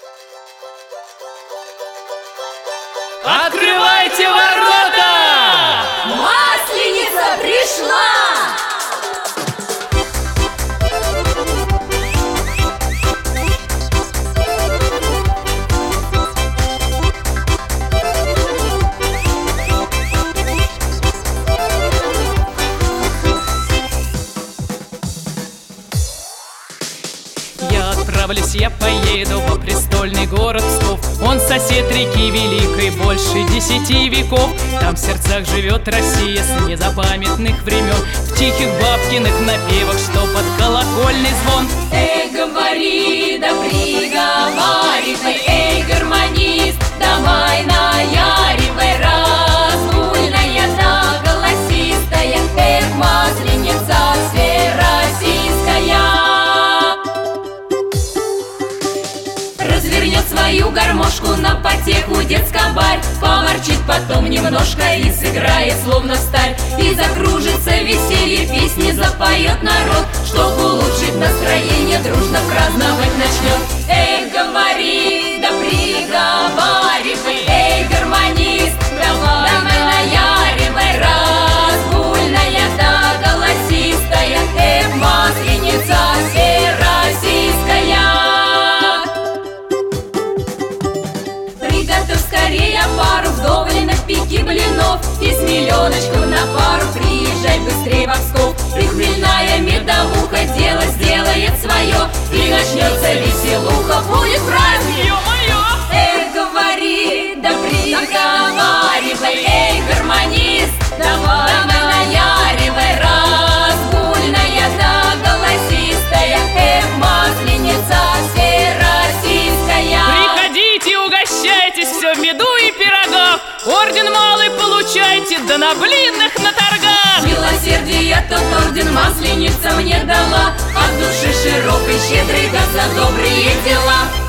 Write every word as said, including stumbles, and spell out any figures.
Открывайте ворота! Масленица пришла! Я отправлюсь, я поеду во престольный город Псков. Он сосед реки Великой больше десяти веков. Там в сердцах живет Россия с незапамятных времен, в тихих бабкиных напевах, что под колокольный звон. Эй, говори, да приговаривай, эй, гармонист, давай наяривай, разгульная да голосистая, эх, масленица всероссийская. Развернет свою гармошку на потеху детскобарь, поворчит потом немножко и сыграет словно сталь. И закружится веселье, песни запоет народ, чтоб улучшить настроение, дружно праздновать начнет. Эх, говори, да приговаривай, эй, гармонист, давай, давай наяривай, разгульная да голосистая, эх, масленица всероссийская. Приготовь скорее пару вдоволь напеки блинов, и с миллионочком на пару приезжай быстрей во Псков. И хмельная медовуха дело сделает свое, и начнется веселуха, будет праздник. Ё-моё! Эх, говори, да приговаривай, эй, гармонист, давай, давай наяривай, разгульная да голосистая, эх, масленица всероссийская. Приходите, угощайтесь, все в меду и пирогах. Орден малый получайте, да на блинных, на торгах. Милосердие тот орден масленица мне дала, от души широкой, щедрой, да за добрые дела.